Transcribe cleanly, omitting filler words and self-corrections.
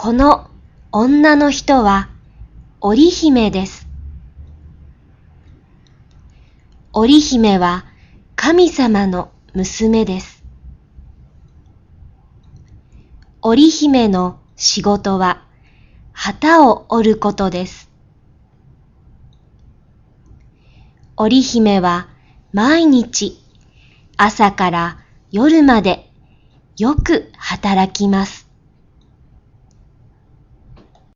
この女の人は織姫です。織姫は神様の娘です。織姫の仕事は旗を織ることです。織姫は毎日朝から夜までよく働きます。